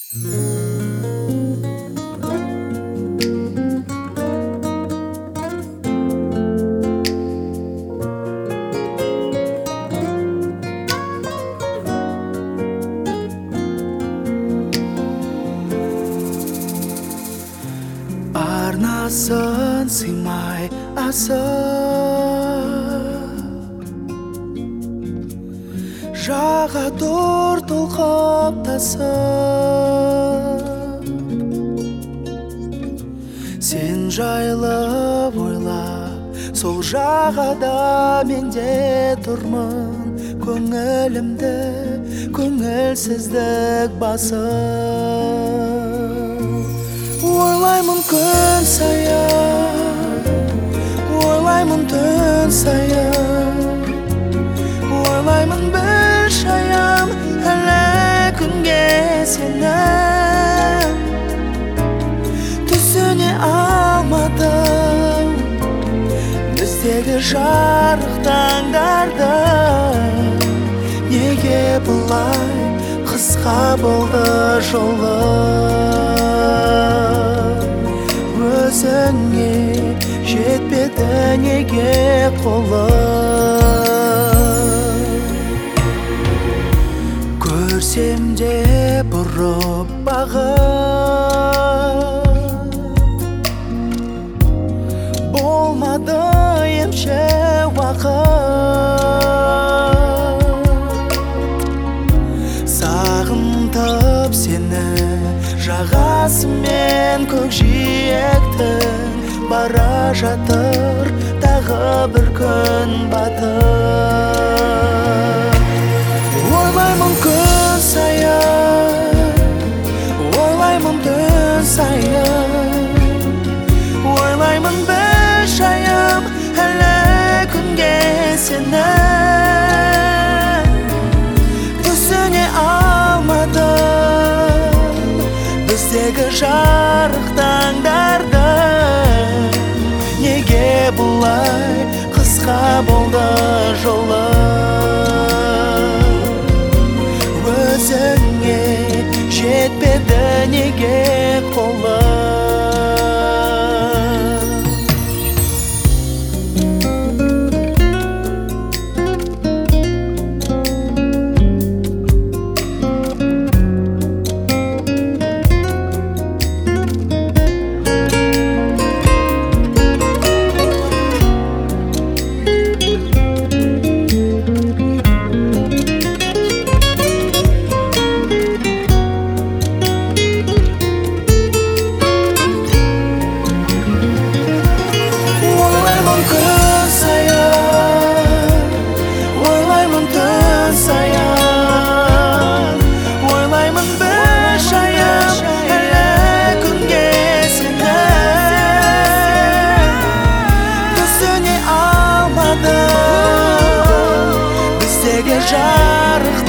Арнасын сыймай асып, жаға тұр толқып тасып. Сен жайлы ойлап, сол жағада мен де тұрмын. Көңілімді көңілсіздік басып. Ойлаймын күн сайын, ойлаймын түн сайын, ойлаймын бір шаям әлі күнге сені. Түсіне алмадым біздегі жарық таңдарды. Неге бұлай қысқа болды жолым? Өзіңе жетпеді неге қолым? Көрсем де бұрып бағып, болмады емші уақыт. Сағынтып сені жағасымен көкжиектің, бара жатыр тағы бір күн батып. Ойлаймын күн сайын, ойлаймын түн сайын, ойлаймын бір шаям әлі күнге сені. Түсіне алмадым біздегі жарық таңдарды. Неге бұлай қысқа болды жолым? Өзіңе жетпеді неге қолым? Жарық